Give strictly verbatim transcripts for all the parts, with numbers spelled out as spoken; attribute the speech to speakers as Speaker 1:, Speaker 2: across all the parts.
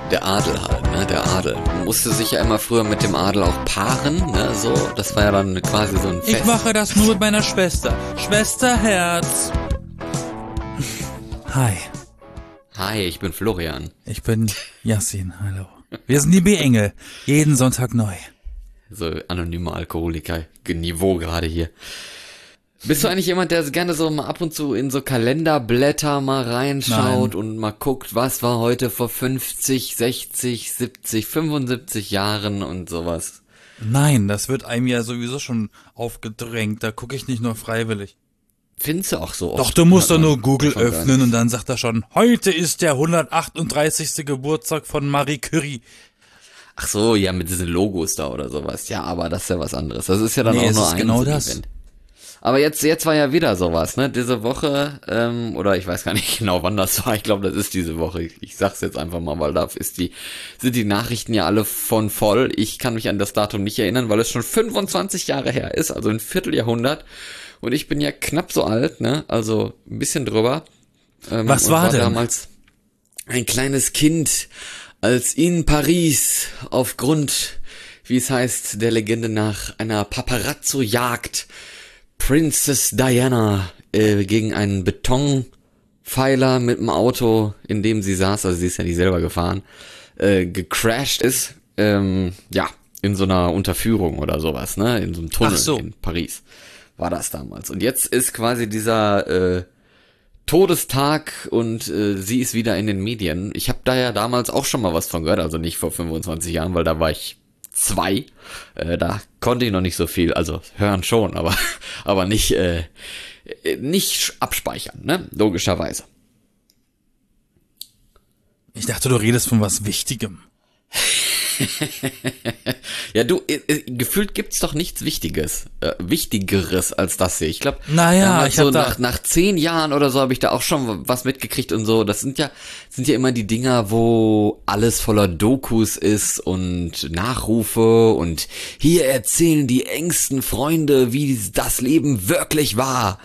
Speaker 1: Der Adel halt, ne, der Adel. Man musste sich ja immer früher mit dem Adel auch paaren, ne, so. Das war ja dann quasi so ein Fest.
Speaker 2: Ich mache das nur mit meiner Schwester. Schwesterherz. Hi.
Speaker 1: Hi, ich bin Florian.
Speaker 2: Ich bin Yassin, hallo. Wir sind die B-Engel. Jeden Sonntag neu.
Speaker 1: So anonyme Alkoholiker. Niveau gerade hier. Bist du eigentlich jemand, der gerne so mal ab und zu in so Kalenderblätter mal reinschaut
Speaker 2: Nein.
Speaker 1: und mal guckt, was war heute vor fünfzig, sechzig, siebzig, fünfundsiebzig Jahren und sowas?
Speaker 2: Nein, das wird einem ja sowieso schon aufgedrängt. Da gucke ich nicht nur freiwillig.
Speaker 1: Findest du auch so oft?
Speaker 2: Doch, du musst doch
Speaker 1: Hat man
Speaker 2: nur Google
Speaker 1: schon gar
Speaker 2: öffnen
Speaker 1: nicht.
Speaker 2: und dann sagt er schon, heute ist der hundertachtunddreißigste Geburtstag von Marie Curie.
Speaker 1: Ach so, ja, mit diesen Logos da oder sowas. Ja, aber das ist ja was anderes. Das ist ja dann
Speaker 2: Nee,
Speaker 1: auch
Speaker 2: es
Speaker 1: nur
Speaker 2: ist
Speaker 1: ein
Speaker 2: genau
Speaker 1: so
Speaker 2: das.
Speaker 1: Event. Aber jetzt, jetzt war ja wieder sowas, ne? Diese Woche, ähm, oder ich weiß gar nicht genau, wann das war. Ich glaube, das ist diese Woche. Ich, ich sag's jetzt einfach mal, weil da ist die, sind die Nachrichten ja alle von voll. Ich kann mich an das Datum nicht erinnern, weil es schon fünfundzwanzig Jahre her ist, also ein Vierteljahrhundert. Und ich bin ja knapp so alt, ne? Also ein bisschen drüber. Ähm,
Speaker 2: Was
Speaker 1: und
Speaker 2: war denn?
Speaker 1: damals ein kleines Kind, als in Paris aufgrund, wie es heißt, der Legende nach einer Paparazzo-Jagd Princess Diana äh, gegen einen Betonpfeiler mit dem Auto, in dem sie saß, also sie ist ja nicht selber gefahren, äh, gecrashed ist, ähm, ja, in so einer Unterführung oder sowas, ne, in so einem Tunnel
Speaker 2: Ach so.
Speaker 1: in Paris war das damals. Und jetzt ist quasi dieser äh, Todestag und äh, sie ist wieder in den Medien. Ich habe da ja damals auch schon mal was von gehört, also nicht vor fünfundzwanzig Jahren, weil da war ich zwei. Äh, da konnte ich noch nicht so viel, also hören schon, aber aber nicht äh, nicht abspeichern, ne? Logischerweise.
Speaker 2: Ich dachte, du redest von was Wichtigem.
Speaker 1: Ja, du, äh, äh, gefühlt gibt's doch nichts Wichtiges, äh, Wichtigeres als das hier. Ich glaube,
Speaker 2: Naja, ich
Speaker 1: so
Speaker 2: hab da-
Speaker 1: nach, nach zehn Jahren oder so habe ich da auch schon was mitgekriegt und so. Das sind ja, sind ja immer die Dinger, wo alles voller Dokus ist und Nachrufe und hier erzählen die engsten Freunde, wie das Leben wirklich war.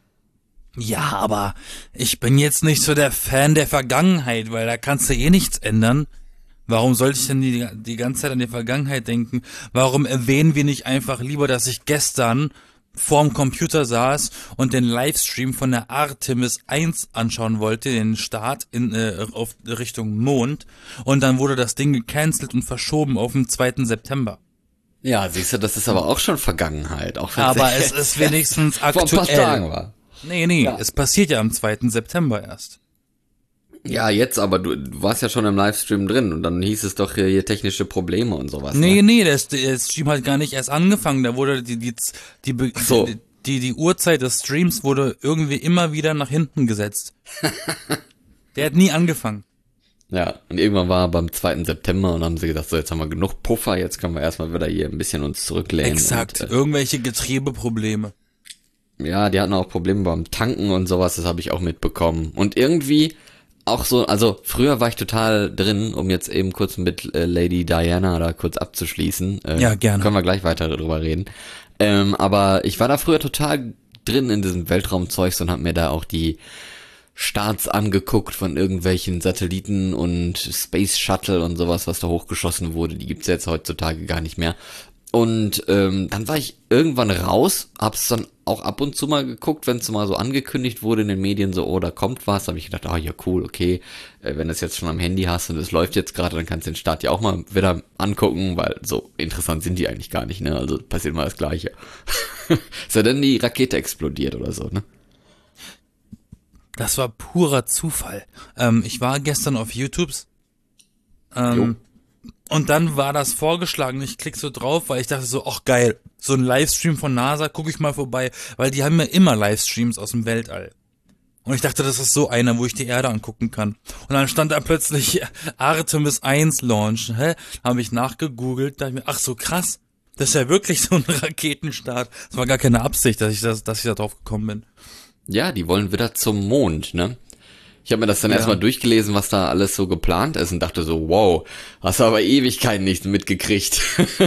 Speaker 2: Ja, aber ich bin jetzt nicht so der Fan der Vergangenheit, weil da kannst du eh nichts ändern. Warum sollte ich denn die, die ganze Zeit an die Vergangenheit denken? Warum erwähnen wir nicht einfach lieber, dass ich gestern vorm Computer saß und den Livestream von der Artemis eins anschauen wollte, den Start in, äh, auf Richtung Mond, und dann wurde das Ding gecancelt und verschoben auf den zweiten September.
Speaker 1: Ja, siehst du, das ist aber auch schon Vergangenheit. Auch wenn
Speaker 2: Aber es ist wenigstens
Speaker 1: vor ein paar
Speaker 2: aktuell.
Speaker 1: Tagen war.
Speaker 2: Nee, nee,
Speaker 1: Ja.
Speaker 2: es passiert ja am zweiten September erst.
Speaker 1: Ja, jetzt, aber du, du warst ja schon im Livestream drin und dann hieß es doch hier, hier technische Probleme und sowas.
Speaker 2: Nee,
Speaker 1: ne?
Speaker 2: nee, der, der Stream hat gar nicht erst angefangen. Da wurde die, die, die, die,
Speaker 1: so.
Speaker 2: die, die, die Uhrzeit des Streams wurde irgendwie immer wieder nach hinten gesetzt. Der hat nie angefangen.
Speaker 1: Ja, und irgendwann war beim zweiten September und haben sie gesagt, so jetzt haben wir genug Puffer, jetzt können wir erstmal wieder hier ein bisschen uns zurücklehnen.
Speaker 2: Exakt.
Speaker 1: Und, äh,
Speaker 2: Irgendwelche Getriebeprobleme.
Speaker 1: ja, die hatten auch Probleme beim Tanken und sowas, das habe ich auch mitbekommen. Und irgendwie auch so, also früher war ich total drin, um jetzt eben kurz mit äh, Lady Diana da kurz abzuschließen. Äh,
Speaker 2: Ja, gerne.
Speaker 1: Können wir gleich weiter darüber reden. Ähm, aber ich war da früher total drin in diesem Weltraumzeugs und hab mir da auch die Starts angeguckt von irgendwelchen Satelliten und Space Shuttle und sowas, was da hochgeschossen wurde. Die gibt's ja jetzt heutzutage gar nicht mehr. Und ähm, dann war ich irgendwann raus, hab's dann auch ab und zu mal geguckt, wenn es mal so angekündigt wurde in den Medien, so, oh, da kommt was, habe ich gedacht, ah, ja, cool, okay, äh, wenn du es jetzt schon am Handy hast und es läuft jetzt gerade, dann kannst du den Start ja auch mal wieder angucken, weil so interessant sind die eigentlich gar nicht, ne, also passiert mal das Gleiche. Ist ja dann die Rakete explodiert oder so, ne?
Speaker 2: Das war purer Zufall. Ähm, ich war gestern auf YouTubes. Ähm, und dann war das vorgeschlagen. Ich klick so drauf, weil ich dachte so, ach geil, so ein Livestream von NASA, gucke ich mal vorbei, weil die haben ja immer Livestreams aus dem Weltall. Und ich dachte, das ist so einer, wo ich die Erde angucken kann. Und dann stand da plötzlich Artemis eins Launch. Hä? Habe ich nachgegoogelt, dachte mir, ach so krass, das ist ja wirklich so ein Raketenstart. Das war gar keine Absicht, dass ich das, dass ich da drauf gekommen bin.
Speaker 1: Ja, die wollen wieder zum Mond, ne? Ich habe mir das dann
Speaker 2: Ja.
Speaker 1: erstmal durchgelesen, was da alles so geplant ist und dachte so, wow, hast du aber Ewigkeiten nichts mitgekriegt.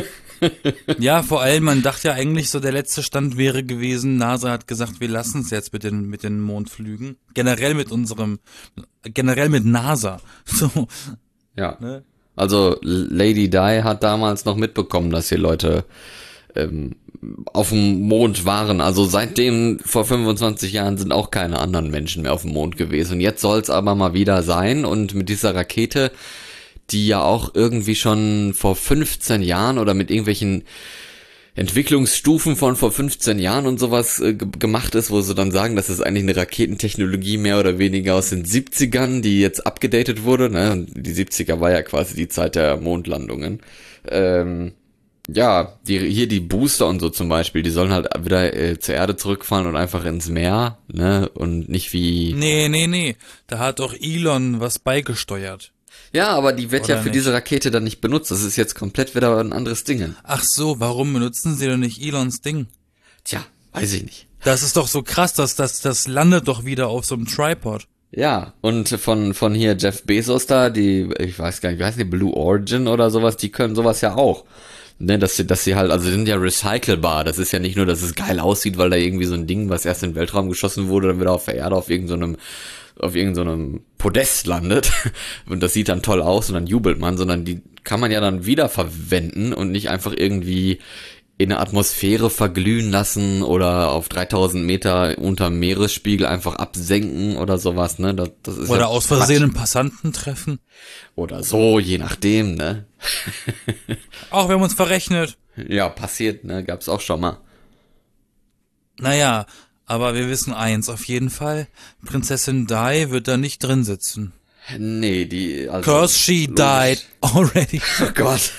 Speaker 2: Ja, vor allem, man dachte ja eigentlich so, der letzte Stand wäre gewesen, NASA hat gesagt, wir lassen es jetzt mit den, mit den Mondflügen. Generell mit unserem, generell mit NASA. So.
Speaker 1: Ja.
Speaker 2: Ne?
Speaker 1: Also Lady Di hat damals noch mitbekommen, dass hier Leute ähm, auf dem Mond waren. Also seitdem vor fünfundzwanzig Jahren sind auch keine anderen Menschen mehr auf dem Mond gewesen. Und jetzt soll es aber mal wieder sein. Und mit dieser Rakete, die ja auch irgendwie schon vor fünfzehn Jahren oder mit irgendwelchen Entwicklungsstufen von vor fünfzehn Jahren und sowas äh, ge- gemacht ist, wo sie dann sagen, das ist eigentlich eine Raketentechnologie mehr oder weniger aus den siebzigern, die jetzt abgedatet wurde, ne? Und die siebziger war ja quasi die Zeit der Mondlandungen. Ähm, ja, die, hier die Booster und so zum Beispiel, die sollen halt wieder äh, zur Erde zurückfallen und einfach ins Meer, ne? Und nicht wie...
Speaker 2: Nee, nee, nee. Da hat doch Elon was beigesteuert.
Speaker 1: Ja, aber die wird
Speaker 2: Oder
Speaker 1: ja für
Speaker 2: nicht?
Speaker 1: diese Rakete dann nicht benutzt. Das ist jetzt komplett wieder ein anderes Ding.
Speaker 2: Ach so, warum benutzen sie denn nicht Elons Ding?
Speaker 1: Tja, weiß ich nicht.
Speaker 2: Das ist doch so krass, dass das, das landet doch wieder auf so einem Tripod.
Speaker 1: Ja, und von von hier Jeff Bezos da, die, ich weiß gar nicht, wie heißt die, Blue Origin oder sowas, die können sowas ja auch. Ne, dass sie, dass sie halt, also die sind ja recycelbar. Das ist ja nicht nur, dass es geil aussieht, weil da irgendwie so ein Ding, was erst in den Weltraum geschossen wurde, dann wieder auf der Erde auf irgendeinem, auf irgendeinem Podest landet. Und das sieht dann toll aus und dann jubelt man, sondern die kann man ja dann wiederverwenden und nicht einfach irgendwie in der Atmosphäre verglühen lassen oder auf dreitausend Meter unterm Meeresspiegel einfach absenken oder sowas, ne? Das, das ist
Speaker 2: Oder
Speaker 1: ja
Speaker 2: aus
Speaker 1: Quatsch.
Speaker 2: Versehen einen Passanten treffen.
Speaker 1: Oder so, je nachdem, ne?
Speaker 2: Auch wir haben uns verrechnet.
Speaker 1: Ja, passiert, ne? Gab's auch schon mal.
Speaker 2: Naja, aber wir wissen eins auf jeden Fall. Prinzessin Di wird da nicht drin sitzen.
Speaker 1: Nee, die, also.
Speaker 2: Cause she
Speaker 1: logisch.
Speaker 2: died already.
Speaker 1: Oh Gott.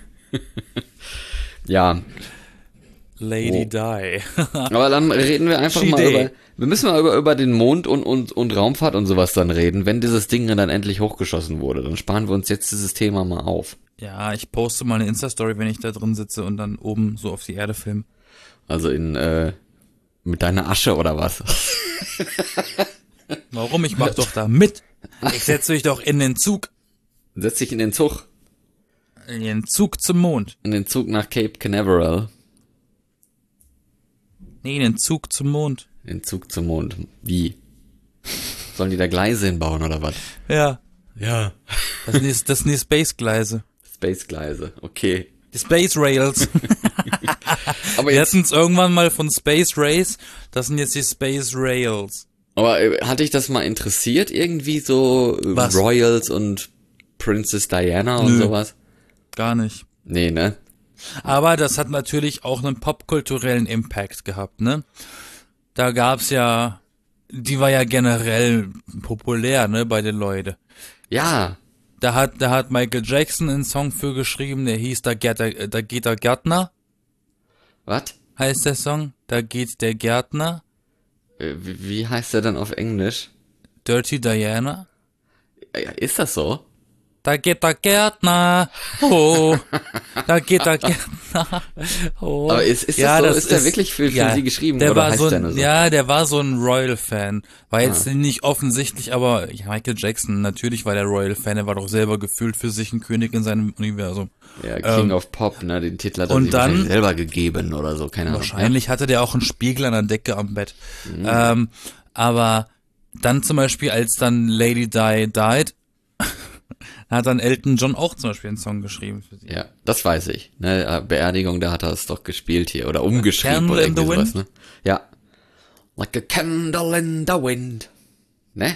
Speaker 1: Ja,
Speaker 2: Lady
Speaker 1: Oh.
Speaker 2: Di.
Speaker 1: aber dann reden wir einfach
Speaker 2: She
Speaker 1: mal
Speaker 2: day.
Speaker 1: über, wir müssen mal über, über den Mond und, und, und Raumfahrt und sowas dann reden, wenn dieses Ding dann endlich hochgeschossen wurde. Dann sparen wir uns jetzt dieses Thema mal auf.
Speaker 2: Ja, ich poste mal eine Insta-Story, wenn ich da drin sitze und dann oben so auf die Erde filme.
Speaker 1: Also in, äh, mit deiner Asche oder was?
Speaker 2: Warum? Ich mach doch da mit. Ich setze dich doch in den Zug.
Speaker 1: Setz dich in den Zug,
Speaker 2: In den Zug zum Mond.
Speaker 1: in den Zug nach Cape Canaveral.
Speaker 2: Nee, in den Zug zum Mond.
Speaker 1: Den Zug zum Mond. Wie? Sollen die da Gleise hinbauen oder was?
Speaker 2: Ja.
Speaker 1: Ja.
Speaker 2: Das sind die, das sind die Space-Gleise.
Speaker 1: Space-Gleise, okay.
Speaker 2: Die Space Rails.
Speaker 1: Aber
Speaker 2: Wir
Speaker 1: jetzt,
Speaker 2: hatten es irgendwann mal von Space Race. Das sind jetzt die Space Rails.
Speaker 1: aber äh, hat dich das mal interessiert? Irgendwie so äh,
Speaker 2: Was?
Speaker 1: Royals und Princess Diana und
Speaker 2: Nö.
Speaker 1: sowas?
Speaker 2: Gar nicht.
Speaker 1: Nee, ne?
Speaker 2: Aber das hat natürlich auch einen popkulturellen Impact gehabt, ne? Da gab's ja, die war ja generell populär, ne, bei den Leuten.
Speaker 1: Ja.
Speaker 2: Da hat, da hat Michael Jackson einen Song für geschrieben, der hieß Da geht der, da geht der Gärtner,
Speaker 1: Was?
Speaker 2: heißt der Song. Da geht der Gärtner.
Speaker 1: Äh, Wie, wie heißt der denn auf Englisch?
Speaker 2: Dirty Diana.
Speaker 1: Ja, ist das so?
Speaker 2: Da geht der Gärtner. Oh. Da geht der Gärtner. Oh.
Speaker 1: Aber ist, ist das so? Ist der wirklich für, für sie geschrieben
Speaker 2: der
Speaker 1: oder
Speaker 2: war
Speaker 1: heißt
Speaker 2: so
Speaker 1: der
Speaker 2: ein,
Speaker 1: nur so?
Speaker 2: Ja, der war so ein Royal-Fan. War jetzt nicht offensichtlich, aber ja, Michael Jackson, natürlich war der Royal-Fan. Er war doch selber gefühlt für sich ein König in seinem Universum.
Speaker 1: Ja, King
Speaker 2: Ähm,
Speaker 1: of Pop, ne? Den Titel hat er
Speaker 2: und
Speaker 1: sich
Speaker 2: dann-
Speaker 1: wahrscheinlich selber gegeben oder so, keine Ahnung.
Speaker 2: Wahrscheinlich hatte der auch einen Spiegel an der Decke am Bett.
Speaker 1: Mhm.
Speaker 2: Ähm, aber dann zum Beispiel, als dann Lady Di died, hat dann Elton John auch zum Beispiel einen Song geschrieben für sie.
Speaker 1: Ja, das weiß ich. Ne, äh, Beerdigung, da hat er es doch gespielt hier oder umgeschrieben
Speaker 2: Candle
Speaker 1: oder
Speaker 2: in the
Speaker 1: irgendwie sowas,
Speaker 2: Wind?
Speaker 1: ne? Ja. Like a candle in the wind. Ne?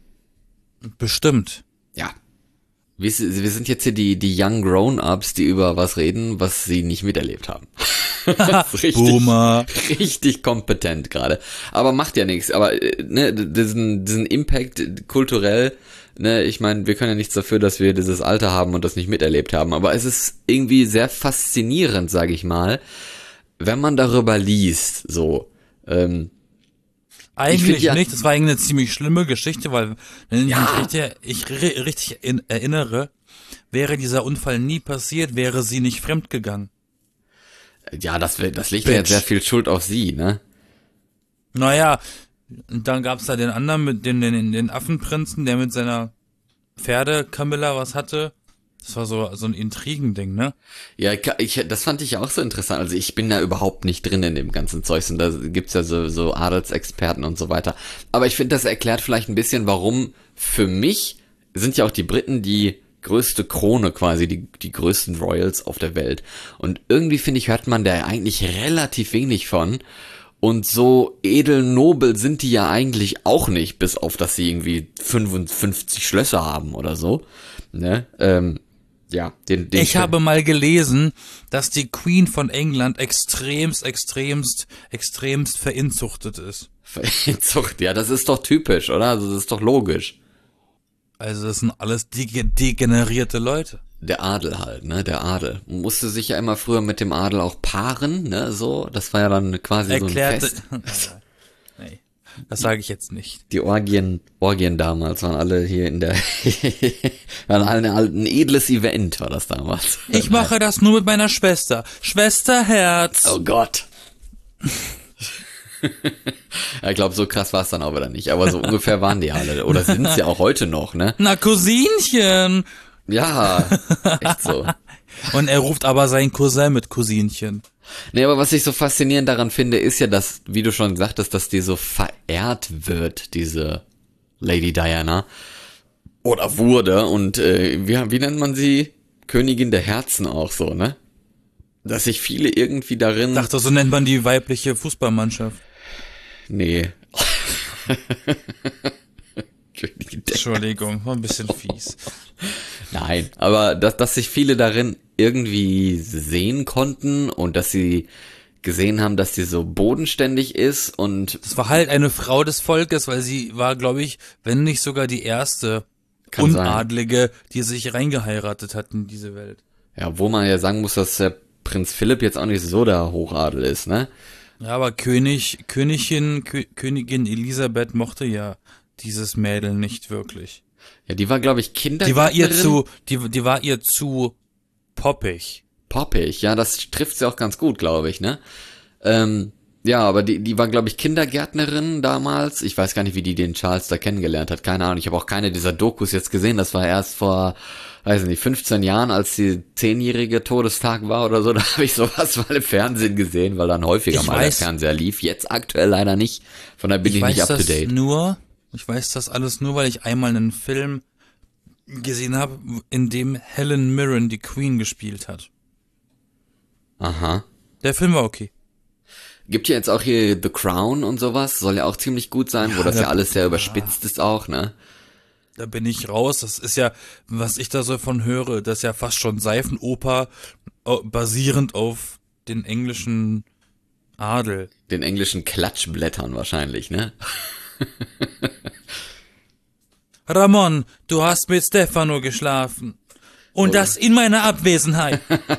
Speaker 2: Bestimmt.
Speaker 1: Ja. Wir, wir sind jetzt hier die, die Young Grown-Ups, die über was reden, was sie nicht miterlebt haben. Das ist richtig,
Speaker 2: Boomer.
Speaker 1: richtig kompetent gerade. Aber macht ja nichts. Aber äh, ne, diesen, diesen Impact kulturell, ne, ich meine, wir können ja nichts dafür, dass wir dieses Alter haben und das nicht miterlebt haben. Aber es ist irgendwie sehr faszinierend, sage ich mal, wenn man darüber liest. So. Ähm,
Speaker 2: Eigentlich
Speaker 1: find ja-
Speaker 2: nicht, das war eigentlich eine ziemlich schlimme Geschichte, weil, wenn ich
Speaker 1: Ja.
Speaker 2: mich richtig, ich ri- richtig in, erinnere, wäre dieser Unfall nie passiert, wäre sie nicht fremdgegangen.
Speaker 1: ja, das, das legt ja
Speaker 2: Bitch.
Speaker 1: jetzt sehr viel Schuld auf sie, ne?
Speaker 2: Naja, und dann gab's da den anderen mit den, den, den Affenprinzen, der mit seiner Pferde Camilla was hatte. Das war so, so ein Intrigending, ne?
Speaker 1: Ja, ich, das fand ich auch so interessant. Also ich bin da überhaupt nicht drin in dem ganzen Zeugs und da gibt's ja so, so Adelsexperten und so weiter. Aber ich finde, das erklärt vielleicht ein bisschen, warum für mich sind ja auch die Briten die größte Krone quasi, die, die größten Royals auf der Welt. Und irgendwie, finde ich, hört man da eigentlich relativ wenig von. Und so edel nobel sind die ja eigentlich auch nicht, bis auf, dass sie irgendwie fünfundfünfzig Schlösser haben oder so. Ne? Ähm, ja, den, den
Speaker 2: Ich habe mal gelesen, dass die Queen von England extremst, extremst, extremst verinzuchtet ist.
Speaker 1: Verzucht, ja, das ist doch typisch, oder? Also das ist doch logisch.
Speaker 2: Also das sind alles dege- degenerierte Leute.
Speaker 1: Der Adel halt, ne, der Adel. Man musste sich ja immer früher mit dem Adel auch paaren, ne, so. Das war ja dann quasi
Speaker 2: Erklärte,
Speaker 1: so ein Fest.
Speaker 2: nee, das sage ich jetzt nicht.
Speaker 1: Die Orgien, Orgien damals waren alle hier in der, waren alle ein edles Event, war das damals.
Speaker 2: Ich mache das nur mit meiner Schwester. Schwesterherz.
Speaker 1: Oh Gott. Ja, ich glaube, so krass war es dann auch wieder nicht, aber so ungefähr waren die alle. Oder sind sie auch heute noch, ne?
Speaker 2: Na, Cousinchen.
Speaker 1: Ja, echt so.
Speaker 2: Und er ruft aber seinen Cousin mit Cousinchen.
Speaker 1: Nee, aber was ich so faszinierend daran finde, ist ja, dass, wie du schon sagtest, dass die so verehrt wird, diese Lady Diana. Oder wurde. Und äh, wie, wie nennt man sie? Königin der Herzen auch so, ne? Dass sich viele irgendwie darin...
Speaker 2: Ich dachte, so nennt man die weibliche Fußballmannschaft.
Speaker 1: Nee.
Speaker 2: Entschuldigung, war ein bisschen fies.
Speaker 1: Nein, aber dass, dass sich viele darin irgendwie sehen konnten und dass sie gesehen haben, dass sie so bodenständig ist und...
Speaker 2: Das war halt eine Frau des Volkes, weil sie war, glaube ich, wenn nicht sogar die erste
Speaker 1: Kann
Speaker 2: Unadlige, sein. Die sich reingeheiratet hat in diese Welt.
Speaker 1: Ja, wo man ja sagen muss, dass der Prinz Philipp jetzt auch nicht so der Hochadel ist, ne?
Speaker 2: Ja, aber König, Königin, Kö, Königin Elisabeth mochte ja dieses Mädel nicht wirklich.
Speaker 1: Ja, die war, glaube ich, Kindergärtnerin.
Speaker 2: Die war ihr zu, die, die war ihr zu poppig.
Speaker 1: Poppig, ja, das trifft sie auch ganz gut, glaube ich, ne? Ähm, ja, aber die, die war, glaube ich, Kindergärtnerin damals. Ich weiß gar nicht, wie die den Charles da kennengelernt hat. Keine Ahnung. Ich habe auch keine dieser Dokus jetzt gesehen. Das war erst vor, weiß nicht, fünfzehn Jahren, als die zehnjährige Todestag war oder so. Da habe ich sowas mal im Fernsehen gesehen, weil dann häufiger
Speaker 2: ich
Speaker 1: mal
Speaker 2: weiß,
Speaker 1: der Fernseher lief. Jetzt aktuell leider nicht. Von daher bin ich, ich nicht up to date.
Speaker 2: Nur, ich weiß das alles nur, weil ich einmal einen Film gesehen habe, in dem Helen Mirren die Queen gespielt hat.
Speaker 1: Aha.
Speaker 2: Der Film war okay.
Speaker 1: Gibt ja jetzt auch hier The Crown und sowas, soll ja auch ziemlich gut sein, ja, wo das ja alles sehr überspitzt
Speaker 2: ja.
Speaker 1: ist auch, ne?
Speaker 2: Da bin ich raus, das ist ja, was ich da so von höre, das ist ja fast schon Seifenoper, basierend auf den englischen Adel.
Speaker 1: Den englischen Klatschblättern wahrscheinlich, ne?
Speaker 2: Ramon, du hast mit Stefano geschlafen. Und oh. das in meiner Abwesenheit.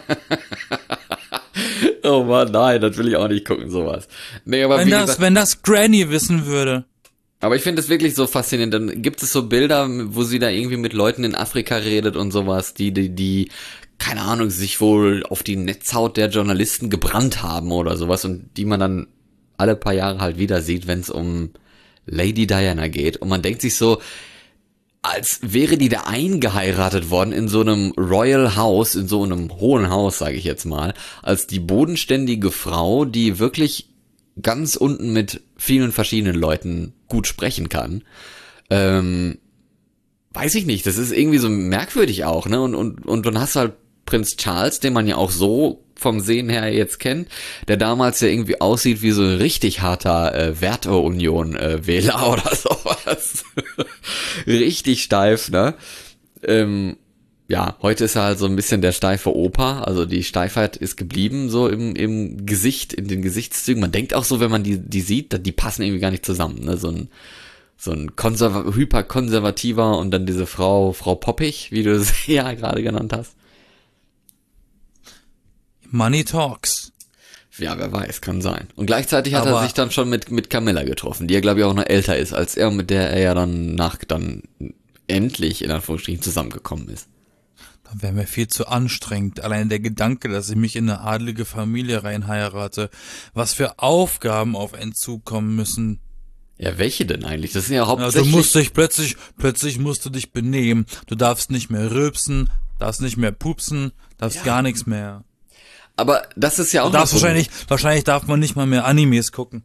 Speaker 1: Oh Mann, nein, das will ich auch nicht gucken, sowas. Nee, aber
Speaker 2: wenn,
Speaker 1: wie
Speaker 2: das,
Speaker 1: gesagt,
Speaker 2: wenn das Granny wissen würde.
Speaker 1: Aber ich finde es wirklich so faszinierend. Dann gibt es so Bilder, wo sie da irgendwie mit Leuten in Afrika redet und sowas, die, die, die, keine Ahnung, sich wohl auf die Netzhaut der Journalisten gebrannt haben oder sowas und die man dann alle paar Jahre halt wieder sieht, wenn es um Lady Diana geht. Und man denkt sich so, als wäre die da eingeheiratet worden in so einem Royal House, in so einem hohen Haus, sage ich jetzt mal, als die bodenständige Frau, die wirklich ganz unten mit vielen verschiedenen Leuten gut sprechen kann. Ähm, weiß ich nicht, das ist irgendwie so merkwürdig auch, ne? Und, und, und dann hast du halt Prinz Charles, den man ja auch so vom Sehen her jetzt kennt, der damals ja irgendwie aussieht wie so ein richtig harter äh, Werteunion-Wähler äh, oder sowas. Richtig steif, ne? Ähm, ja, heute ist er halt so ein bisschen der steife Opa, also die Steifheit ist geblieben so im, im Gesicht, in den Gesichtszügen. Man denkt auch so, wenn man die, die sieht, die passen irgendwie gar nicht zusammen, ne? So ein, so ein konserva- hyperkonservativer und dann diese Frau, Frau Poppig, wie du sie ja gerade genannt hast.
Speaker 2: Money talks.
Speaker 1: Ja, wer weiß, kann sein. Und gleichzeitig hat
Speaker 2: Aber
Speaker 1: er sich dann schon mit mit Camilla getroffen, die ja, glaube ich, auch noch älter ist als er, mit der er ja dann nach dann endlich in Anführungsstrichen zusammengekommen ist.
Speaker 2: Dann wäre mir viel zu anstrengend. Allein der Gedanke, dass ich mich in eine adlige Familie reinheirate, was für Aufgaben auf einen zukommen müssen.
Speaker 1: Ja, welche denn eigentlich? Das sind ja hauptsächlich...
Speaker 2: Ja, du musst dich plötzlich, plötzlich musst du dich benehmen. Du darfst nicht mehr rülpsen, darfst nicht mehr pupsen, darfst ja. gar nichts mehr.
Speaker 1: Aber das ist ja auch...
Speaker 2: Du darfst wahrscheinlich, wahrscheinlich darf man nicht mal mehr Animes gucken.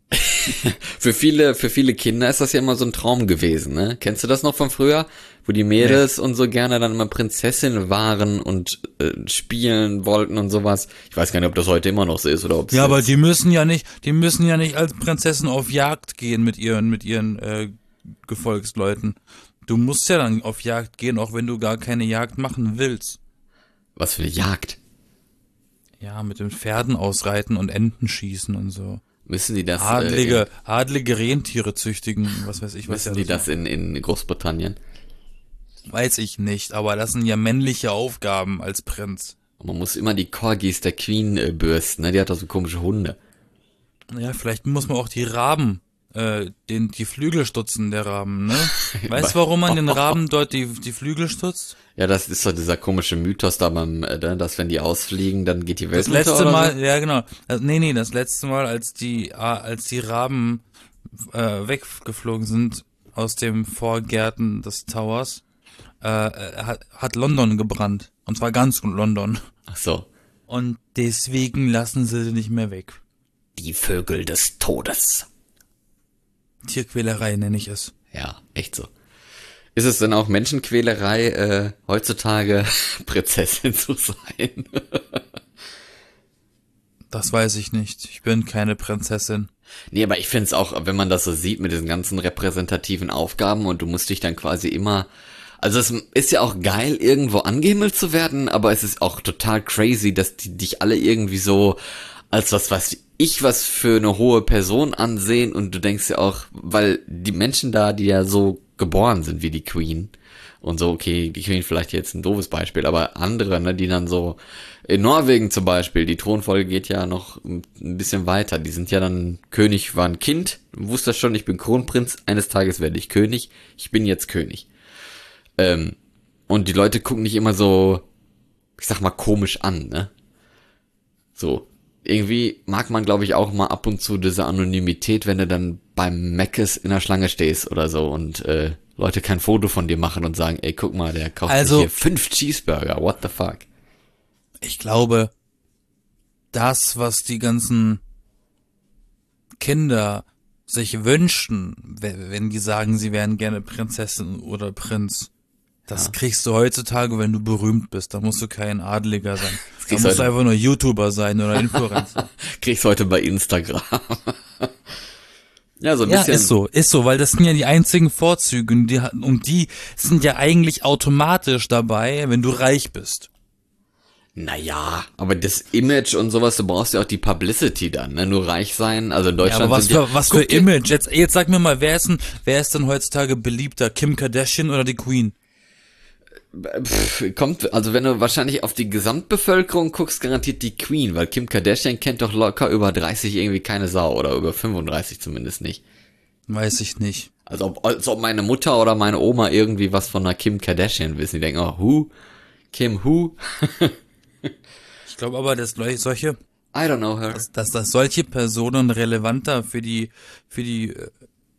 Speaker 1: für viele, für viele Kinder ist das ja immer so ein Traum gewesen, ne? Kennst du das noch von früher? Wo die Mädels nee. und so gerne dann immer Prinzessin waren und äh, spielen wollten und sowas. Ich weiß gar nicht, ob das heute immer noch so ist oder ob
Speaker 2: Ja, aber die müssen ja nicht, die müssen ja nicht als Prinzessin auf Jagd gehen mit ihren, mit ihren äh, Gefolgsleuten. Du musst ja dann auf Jagd gehen, auch wenn du gar keine Jagd machen willst.
Speaker 1: Was für eine Jagd?
Speaker 2: Ja, mit den Pferden ausreiten und Enten schießen und so.
Speaker 1: Müssen die das?
Speaker 2: Adlige,
Speaker 1: äh, in,
Speaker 2: adlige Rentiere züchtigen, was weiß ich, was
Speaker 1: müssen
Speaker 2: ja
Speaker 1: die das in, in Großbritannien?
Speaker 2: Weiß ich nicht, aber das sind ja männliche Aufgaben als Prinz.
Speaker 1: Man muss immer die Corgis der Queen äh, bürsten, ne? Die hat doch so komische Hunde.
Speaker 2: Ja, vielleicht muss man auch die Raben, äh, den, die Flügel stutzen der Raben, ne? Weißt du, warum man den Raben dort die, die Flügel stutzt?
Speaker 1: Ja, das ist doch dieser komische Mythos da beim, äh, dass wenn die ausfliegen, dann geht die Welt
Speaker 2: unter. Das letzte
Speaker 1: oder
Speaker 2: Mal,
Speaker 1: so?
Speaker 2: ja genau, also, nee, nee, das letzte Mal, als die, als die Raben äh, weggeflogen sind aus dem Vorgärten des Towers, Äh, hat, hat London gebrannt. Und zwar ganz London.
Speaker 1: Ach so.
Speaker 2: Und deswegen lassen sie sie nicht mehr weg.
Speaker 1: Die Vögel des Todes.
Speaker 2: Tierquälerei nenne ich es.
Speaker 1: Ja, echt so. Ist es denn auch Menschenquälerei, äh, heutzutage Prinzessin zu sein?
Speaker 2: Das weiß ich nicht. Ich bin keine Prinzessin.
Speaker 1: Nee, aber ich find's auch, wenn man das so sieht mit diesen ganzen repräsentativen Aufgaben und du musst dich dann quasi immer... Also es ist ja auch geil, irgendwo angehimmelt zu werden, aber es ist auch total crazy, dass die dich alle irgendwie so als was weiß ich was für eine hohe Person ansehen und du denkst ja auch, weil die Menschen da, die ja so geboren sind wie die Queen und so, okay, die Queen vielleicht jetzt ein doofes Beispiel, aber andere, ne, die dann so, in Norwegen zum Beispiel, die Thronfolge geht ja noch ein bisschen weiter, die sind ja dann, König war ein Kind, wusste das schon, ich bin Kronprinz, eines Tages werde ich König, ich bin jetzt König. Ähm, und die Leute gucken nicht immer so, ich sag mal, komisch an, ne? So. Irgendwie mag man, glaube ich, auch mal ab und zu diese Anonymität, wenn du dann beim Mc's in der Schlange stehst oder so und äh, Leute kein Foto von dir machen und sagen, ey, guck mal, der kauft
Speaker 2: also,
Speaker 1: sich hier fünf Cheeseburger, what the fuck?
Speaker 2: Ich glaube, das, was die ganzen Kinder sich wünschen, wenn die sagen, sie wären gerne Prinzessin oder Prinz, das ja. kriegst du heutzutage, wenn du berühmt bist. Da musst du kein Adeliger sein. Da musst heute. du einfach nur YouTuber sein oder Influencer.
Speaker 1: Kriegst heute bei Instagram. Ja, so ein
Speaker 2: ja,
Speaker 1: bisschen.
Speaker 2: ist so, ist so, weil das sind ja die einzigen Vorzüge und die, und die sind ja eigentlich automatisch dabei, wenn du reich bist.
Speaker 1: Naja, aber das Image und sowas, du brauchst ja auch die Publicity dann, ne? Nur reich sein, also in Deutschland.
Speaker 2: Ja, aber was
Speaker 1: sind
Speaker 2: für,
Speaker 1: ja,
Speaker 2: was für Image? Jetzt, jetzt sag mir mal, wer ist denn, wer ist denn heutzutage beliebter? Kim Kardashian oder die Queen?
Speaker 1: Pff, kommt, also wenn du wahrscheinlich auf die Gesamtbevölkerung guckst, garantiert die Queen, weil Kim Kardashian kennt doch locker über dreißig irgendwie keine Sau oder über fünfunddreißig zumindest nicht.
Speaker 2: Weiß ich nicht.
Speaker 1: Also ob, als ob meine Mutter oder meine Oma irgendwie was von einer Kim Kardashian wissen. Die denken, oh, who? Kim who?
Speaker 2: Ich glaube aber, dass solche,
Speaker 1: I don't know her.
Speaker 2: Dass, dass, dass solche Personen relevanter für die, für die äh,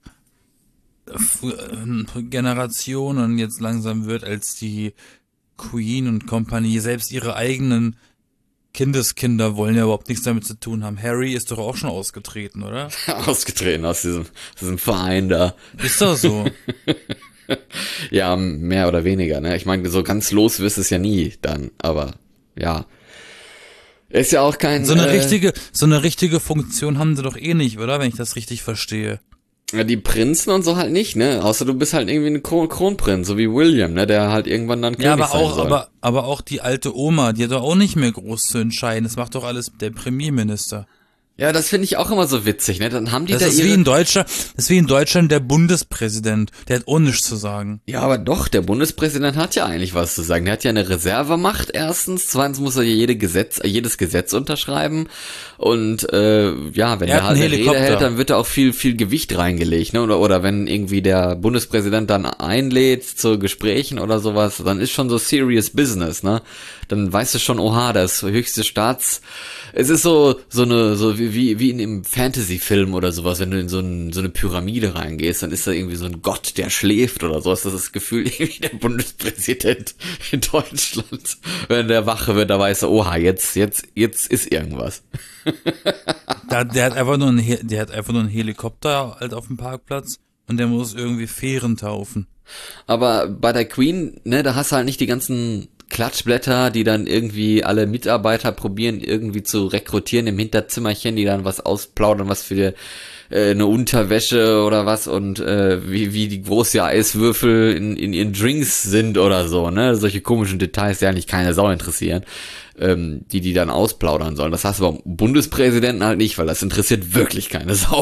Speaker 2: Generationen jetzt langsam wird als die Queen und Company. Selbst ihre eigenen Kindeskinder wollen ja überhaupt nichts damit zu tun haben. Harry ist doch auch schon ausgetreten, oder?
Speaker 1: Ausgetreten aus diesem, aus diesem Verein da.
Speaker 2: Ist doch so.
Speaker 1: Ja, mehr oder weniger, ne? Ich meine, so ganz los wirst es ja nie dann, aber ja. Ist ja auch kein...
Speaker 2: So eine
Speaker 1: äh,
Speaker 2: richtige, so eine richtige Funktion haben sie doch eh nicht, oder? Wenn ich das richtig verstehe.
Speaker 1: Ja, die Prinzen und so halt nicht, ne? Außer du bist halt irgendwie ein Kron Kronprinz, so wie William, ne? Der halt irgendwann dann König
Speaker 2: ja, aber
Speaker 1: sein
Speaker 2: auch,
Speaker 1: soll.
Speaker 2: aber, aber auch die alte Oma, die hat doch auch nicht mehr groß zu entscheiden. Das macht doch alles der Premierminister.
Speaker 1: Ja, das finde ich auch immer so witzig, ne? Dann haben die
Speaker 2: das
Speaker 1: da
Speaker 2: ist
Speaker 1: ihre...
Speaker 2: wie in Deutschland, das ist wie in Deutschland der Bundespräsident. Der hat auch nichts zu sagen.
Speaker 1: Ja, aber doch, der Bundespräsident hat ja eigentlich was zu sagen. Der hat ja eine Reservemacht erstens. Zweitens muss er jede Gesetz, jedes Gesetz unterschreiben. Und äh, ja, wenn
Speaker 2: Er
Speaker 1: er
Speaker 2: hat
Speaker 1: halt
Speaker 2: einen
Speaker 1: eine Rede
Speaker 2: Helikopter.
Speaker 1: hält, dann wird da auch viel, viel Gewicht reingelegt, ne? Oder, oder wenn irgendwie der Bundespräsident dann einlädt zu Gesprächen oder sowas, dann ist schon so serious business, ne? Dann weißt du schon, oha, das höchste Staats... Es ist so so eine so wie wie, wie, wie in einem Fantasy-Film oder sowas, wenn du in so, ein, so eine Pyramide reingehst, dann ist da irgendwie so ein Gott, der schläft oder sowas. Das ist das Gefühl, irgendwie der Bundespräsident in Deutschland. Wenn der Wache wird, da weiß er, oha, jetzt, jetzt, jetzt ist irgendwas.
Speaker 2: Da, der hat einfach nur einen, He- der hat einfach nur einen Helikopter halt auf dem Parkplatz und der muss irgendwie Fähren taufen.
Speaker 1: Aber bei der Queen, ne, da hast du halt nicht die ganzen Klatschblätter, die dann irgendwie alle Mitarbeiter probieren irgendwie zu rekrutieren im Hinterzimmerchen, die dann was ausplaudern, was für äh, eine Unterwäsche oder was und äh, wie wie die große Eiswürfel in, in ihren Drinks sind oder so, ne? Solche komischen Details, die eigentlich keine Sau interessieren, ähm, die die dann ausplaudern sollen. Das hast du beim Bundespräsidenten halt nicht, weil das interessiert wirklich keine Sau.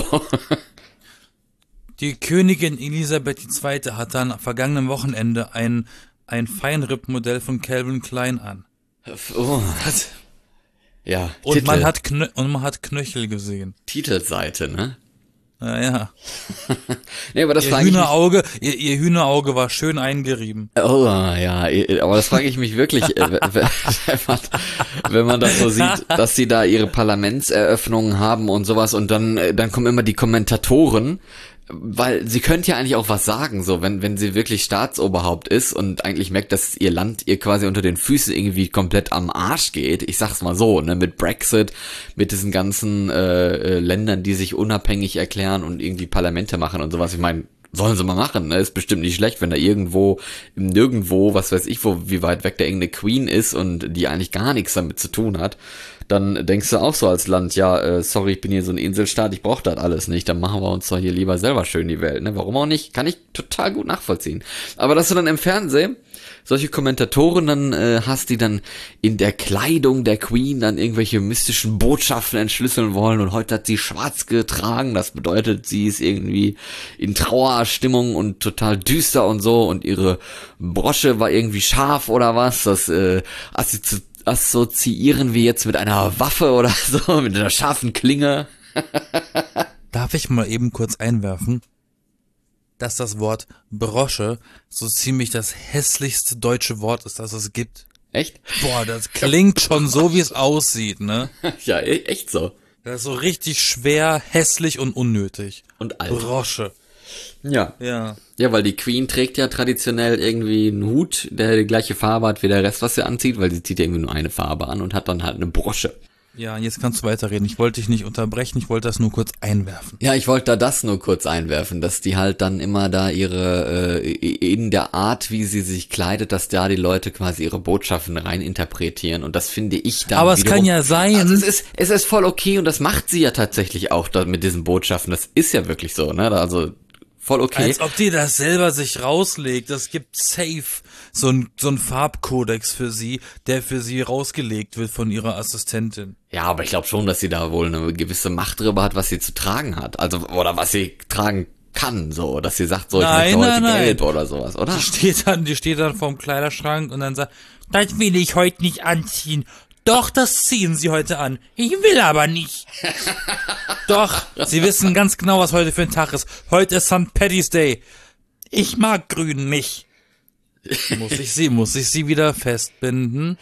Speaker 2: Die Königin Elisabeth die Zweite hat dann am vergangenen Wochenende ein, ein Feinripp-Modell von Calvin Klein an.
Speaker 1: Oh.
Speaker 2: Das,
Speaker 1: Ja,
Speaker 2: und,
Speaker 1: Titel,
Speaker 2: man hat Knö und man hat Knöchel gesehen.
Speaker 1: Titelseite, ne?
Speaker 2: Naja.
Speaker 1: Nee, aber das
Speaker 2: Ihr
Speaker 1: frage ich mich.
Speaker 2: Hühnerauge, ihr, ihr Hühnerauge war schön eingerieben.
Speaker 1: Oh, ja, aber das frage ich mich wirklich, äh, wenn man, wenn man das so sieht, dass sie da ihre Parlamentseröffnungen haben und sowas und dann, äh, dann kommen immer die Kommentatoren, weil sie könnte ja eigentlich auch was sagen, so, wenn, wenn sie wirklich Staatsoberhaupt ist und eigentlich merkt, dass ihr Land ihr quasi unter den Füßen irgendwie komplett am Arsch geht. Ich sag's mal so, ne, mit Brexit, mit diesen ganzen äh, äh, Ländern, die sich unabhängig erklären und irgendwie Parlamente machen und sowas. Ich meine, sollen sie mal machen, ne? Ist bestimmt nicht schlecht, wenn da irgendwo, nirgendwo, was weiß ich, wo, wie weit weg da irgendeine Queen ist und die eigentlich gar nichts damit zu tun hat. Dann denkst du auch so als Land, ja, äh, sorry, ich bin hier so ein Inselstaat, ich brauche das alles nicht, dann machen wir uns doch hier lieber selber schön die Welt, ne? Warum auch nicht? Kann ich total gut nachvollziehen. Aber dass du dann im Fernsehen solche Kommentatoren dann äh, hast, die dann in der Kleidung der Queen dann irgendwelche mystischen Botschaften entschlüsseln wollen und heute hat sie schwarz getragen, das bedeutet, sie ist irgendwie in Trauerstimmung und total düster und so und ihre Brosche war irgendwie scharf oder was, das äh, assozi assoziieren wir jetzt mit einer Waffe oder so, mit einer scharfen Klinge.
Speaker 2: Darf ich mal eben kurz einwerfen, dass das Wort Brosche so ziemlich das hässlichste deutsche Wort ist, das es gibt?
Speaker 1: Echt?
Speaker 2: Boah, das klingt schon so, wie es aussieht, ne?
Speaker 1: Ja, e- echt so.
Speaker 2: Das ist so richtig schwer, hässlich und unnötig.
Speaker 1: Und alt.
Speaker 2: Brosche.
Speaker 1: Ja.
Speaker 2: Ja.
Speaker 1: Ja, weil die Queen trägt ja traditionell irgendwie einen Hut, der die gleiche Farbe hat wie der Rest, was sie anzieht, weil sie zieht ja irgendwie nur eine Farbe an und hat dann halt eine Brosche.
Speaker 2: Ja, jetzt kannst du weiterreden. Ich wollte dich nicht unterbrechen, ich wollte das nur kurz einwerfen.
Speaker 1: Ja, ich wollte da das nur kurz einwerfen, dass die halt dann immer da ihre, äh, in der Art, wie sie sich kleidet, dass da die Leute quasi ihre Botschaften rein interpretieren und das finde ich dann
Speaker 2: Aber es
Speaker 1: wiederum,
Speaker 2: kann ja sein.
Speaker 1: Also es ist, es ist voll okay und das macht sie ja tatsächlich auch da mit diesen Botschaften, das ist ja wirklich so, ne, also voll okay.
Speaker 2: Als ob die das selber sich rauslegt. Es gibt safe so ein, so ein Farbkodex für sie, der für sie rausgelegt wird von ihrer Assistentin.
Speaker 1: Ja, aber ich glaube schon, dass sie da wohl eine gewisse Macht drüber hat, was sie zu tragen hat. Also, oder was sie tragen kann, so, dass sie sagt, so, ich
Speaker 2: Nein,
Speaker 1: möchte heute
Speaker 2: nein,
Speaker 1: Geld
Speaker 2: nein.
Speaker 1: oder sowas, oder?
Speaker 2: Die steht dann, die steht dann vorm Kleiderschrank und dann sagt, das will ich heute nicht anziehen. Doch, das ziehen sie heute an. Ich will aber nicht. Doch, sie wissen ganz genau, was heute für ein Tag ist. Heute ist Sankt Paddy's Day. Ich mag Grün nicht. Muss ich sie, muss ich sie wieder festbinden?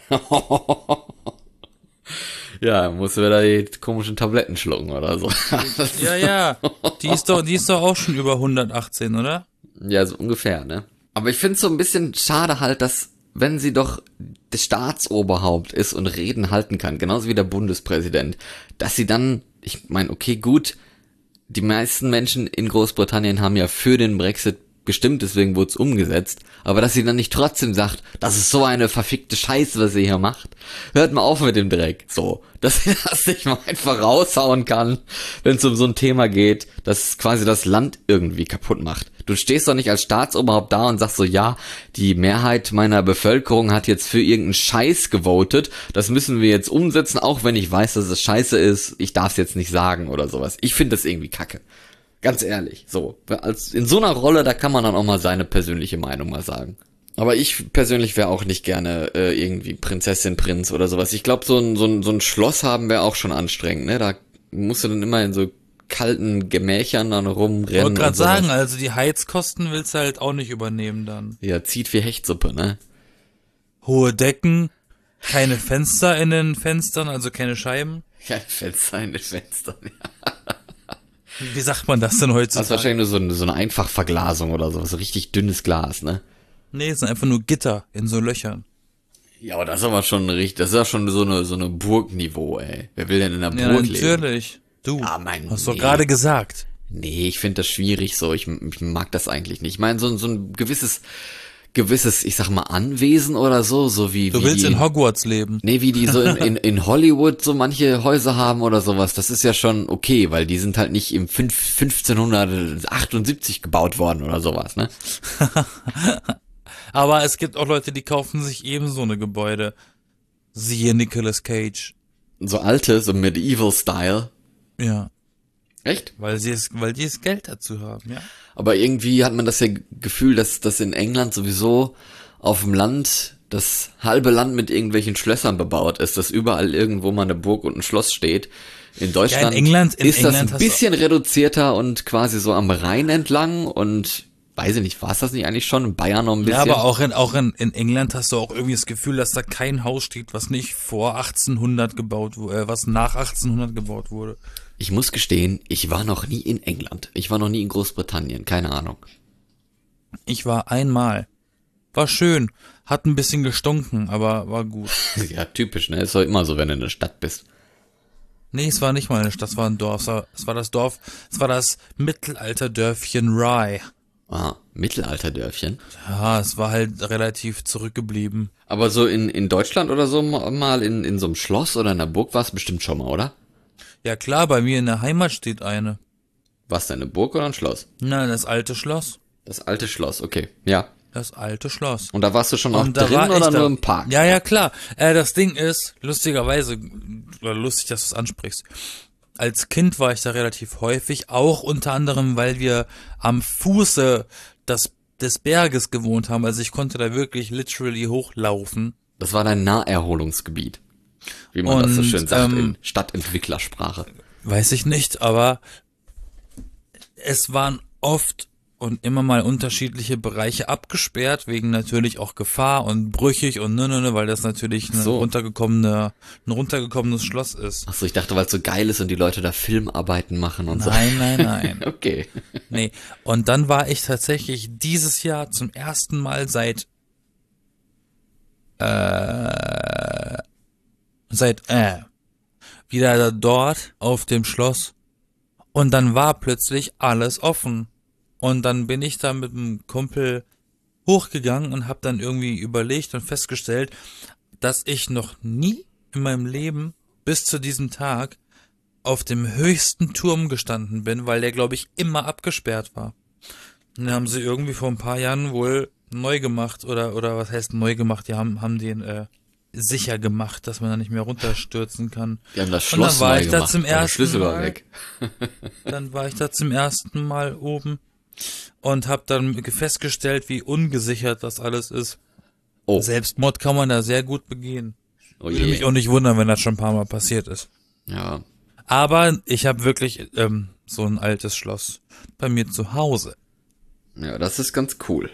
Speaker 1: Ja, muss wieder die komischen Tabletten schlucken oder so.
Speaker 2: Ja, ja. Die ist doch, die ist doch auch schon über hundertachtzehn, oder?
Speaker 1: Ja, so ungefähr, ne? Aber ich finde es so ein bisschen schade halt, dass, wenn sie doch das Staatsoberhaupt ist und Reden halten kann, genauso wie der Bundespräsident, dass sie dann, ich meine, okay, gut, die meisten Menschen in Großbritannien haben ja für den Brexit gestimmt, deswegen wurde es umgesetzt, aber dass sie dann nicht trotzdem sagt, das ist so eine verfickte Scheiße, was ihr hier macht. Hört mal auf mit dem Dreck. So, dass sie das nicht mal einfach raushauen kann, wenn es um so ein Thema geht, das quasi das Land irgendwie kaputt macht. Du stehst doch nicht als Staatsoberhaupt da und sagst so, ja, die Mehrheit meiner Bevölkerung hat jetzt für irgendeinen Scheiß gewotet, das müssen wir jetzt umsetzen, auch wenn ich weiß, dass es scheiße ist, ich darf es jetzt nicht sagen oder sowas. Ich finde das irgendwie kacke. Ganz ehrlich, so. Als in so einer Rolle, da kann man dann auch mal seine persönliche Meinung mal sagen. Aber ich persönlich wäre auch nicht gerne äh, irgendwie Prinzessin, Prinz oder sowas. Ich glaube, so ein, so, ein, so ein Schloss haben wäre auch schon anstrengend, ne? Da musst du dann immer in so kalten Gemächern dann rumrennen.
Speaker 2: Ich wollte gerade
Speaker 1: und sowas.
Speaker 2: sagen, also die Heizkosten willst du halt auch nicht übernehmen dann.
Speaker 1: Ja, zieht wie Hechtsuppe, ne?
Speaker 2: Hohe Decken, keine Fenster in den Fenstern, also keine Scheiben.
Speaker 1: Ja, Fenster in den Fenstern, ja.
Speaker 2: Wie sagt man das denn heutzutage?
Speaker 1: Das ist wahrscheinlich nur so eine, so eine Einfachverglasung oder so, so richtig dünnes Glas, ne?
Speaker 2: Nee, es sind einfach nur Gitter in so Löchern.
Speaker 1: Ja, aber das ist aber schon richtig, das ist ja schon so eine, so eine Burgniveau, ey. Wer will denn in einer
Speaker 2: Ja,
Speaker 1: Burg leben?
Speaker 2: natürlich. Du,
Speaker 1: Ja, mein,
Speaker 2: hast
Speaker 1: nee.
Speaker 2: doch gerade gesagt.
Speaker 1: Nee, ich finde das schwierig so, ich, ich mag das eigentlich nicht. Ich meine, so, so ein gewisses, gewisses, ich sag mal, Anwesen oder so, so wie,
Speaker 2: Du
Speaker 1: wie
Speaker 2: willst
Speaker 1: die,
Speaker 2: in Hogwarts leben.
Speaker 1: nee, wie die so in, in, in Hollywood so manche Häuser haben oder sowas, das ist ja schon okay, weil die sind halt nicht im fünf, fünfzehnhundertachtundsiebzig gebaut worden oder sowas, ne?
Speaker 2: Aber es gibt auch Leute, die kaufen sich eben so eine Gebäude. Siehe Nicolas Cage.
Speaker 1: So alte, so Medieval-Style.
Speaker 2: Ja,
Speaker 1: Echt?
Speaker 2: weil sie es, weil die es Geld dazu haben, ja.
Speaker 1: Aber irgendwie hat man das ja Gefühl, dass das in England sowieso auf dem Land, das halbe Land mit irgendwelchen Schlössern bebaut ist, dass überall irgendwo mal eine Burg und ein Schloss steht. In Deutschland
Speaker 2: Ja, in England- in
Speaker 1: ist
Speaker 2: England
Speaker 1: das
Speaker 2: hast
Speaker 1: ein
Speaker 2: du-
Speaker 1: bisschen reduzierter und quasi so am Rhein entlang und weiß ich nicht, war es das nicht eigentlich schon? In Bayern noch ein bisschen?
Speaker 2: Ja, aber auch in, auch in, in England hast du auch irgendwie das Gefühl, dass da kein Haus steht, was nicht vor achtzehnhundert gebaut wurde, äh, was nach achtzehnhundert gebaut wurde.
Speaker 1: Ich muss gestehen, ich war noch nie in England. Ich war noch nie in Großbritannien, keine Ahnung.
Speaker 2: Ich war einmal. War schön. Hat ein bisschen gestunken, aber war gut.
Speaker 1: Ja, typisch, ne? Ist doch immer so, wenn du in der Stadt bist.
Speaker 2: Nee, es war nicht mal eine Stadt, es war ein Dorf. Es war, es war das Dorf, es war das Mittelalterdörfchen Rye.
Speaker 1: Ah, Mittelalterdörfchen.
Speaker 2: Ja, es war halt relativ zurückgeblieben.
Speaker 1: Aber so in, in Deutschland oder so mal in, in so einem Schloss oder in einer Burg war es bestimmt schon mal, oder?
Speaker 2: Ja klar, bei mir in der Heimat steht eine.
Speaker 1: Was denn, eine Burg oder ein Schloss?
Speaker 2: Na, das alte Schloss.
Speaker 1: Das alte Schloss, okay. Ja.
Speaker 2: Das alte Schloss.
Speaker 1: Und da warst du schon auch
Speaker 2: Und da
Speaker 1: drin
Speaker 2: war ich
Speaker 1: oder
Speaker 2: da.
Speaker 1: nur im Park?
Speaker 2: Ja, ja, klar. Äh, das Ding ist, lustigerweise, oder lustig, dass du es ansprichst. Als Kind war ich da relativ häufig, auch unter anderem, weil wir am Fuße des, des Berges gewohnt haben. Also ich konnte da wirklich literally hochlaufen.
Speaker 1: Das war dein Naherholungsgebiet. Wie man das so
Speaker 2: Und,
Speaker 1: schön sagt
Speaker 2: ähm,
Speaker 1: in Stadtentwicklersprache.
Speaker 2: Weiß ich nicht, aber es waren oft und immer mal unterschiedliche Bereiche abgesperrt, wegen natürlich auch Gefahr und brüchig und ne, ne, ne, weil das natürlich eine
Speaker 1: So.
Speaker 2: runtergekommene, ein runtergekommenes Schloss ist.
Speaker 1: Achso, ich dachte, weil es so geil ist und die Leute da Filmarbeiten machen und
Speaker 2: Nein, nein, nein.
Speaker 1: so. Okay.
Speaker 2: Nee. Und dann war ich tatsächlich dieses Jahr zum ersten Mal seit äh, seit äh, wieder da dort auf dem Schloss und dann war plötzlich alles offen. Und dann bin ich da mit einem Kumpel hochgegangen und habe dann irgendwie überlegt und festgestellt, dass ich noch nie in meinem Leben bis zu diesem Tag auf dem höchsten Turm gestanden bin, weil der, glaube ich, immer abgesperrt war. Und den haben sie irgendwie vor ein paar Jahren wohl neu gemacht oder oder was heißt neu gemacht? Die haben haben den äh, sicher gemacht, dass man da nicht mehr runterstürzen kann.
Speaker 1: Die haben das
Speaker 2: Und dann
Speaker 1: Schloss
Speaker 2: war
Speaker 1: neu
Speaker 2: ich da
Speaker 1: gemacht,
Speaker 2: zum
Speaker 1: aber der
Speaker 2: ersten
Speaker 1: Schlüssel war
Speaker 2: Mal.
Speaker 1: weg.
Speaker 2: Dann war ich da zum ersten Mal oben und habe dann festgestellt, wie ungesichert das alles ist.
Speaker 1: Oh,
Speaker 2: Selbstmord kann man da sehr gut begehen.
Speaker 1: oh
Speaker 2: Würde mich
Speaker 1: je.
Speaker 2: auch nicht wundern, wenn das schon ein paar Mal passiert ist.
Speaker 1: Ja.
Speaker 2: Aber ich habe wirklich ähm, so ein altes Schloss bei mir zu Hause.
Speaker 1: Ja, das ist ganz cool.